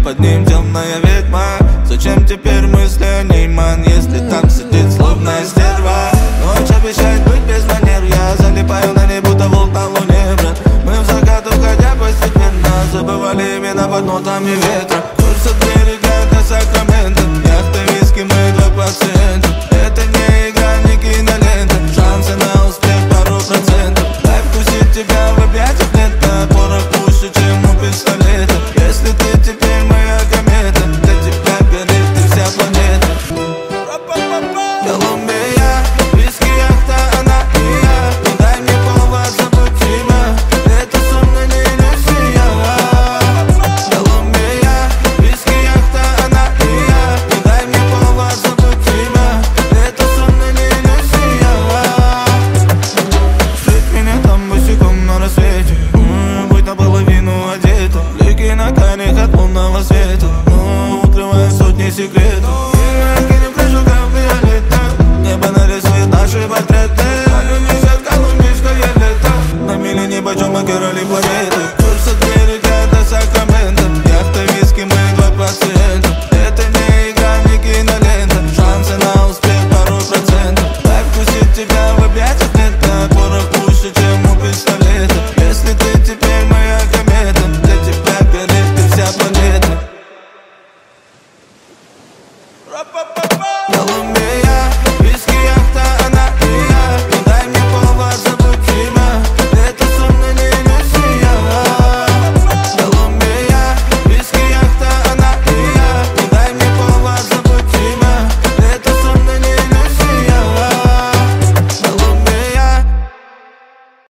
под ним темная ведьма. Зачем теперь мысли о ней, ман, если там сидит злобная стерва? Ночь обещает быть без манер, я залипаю на ней, будто волк на луне, брат. Мы в закат уходя постепенно забывали имена под нотами ветра. Курс от берега до Сакрамента, яхта, виски, мы два пациента.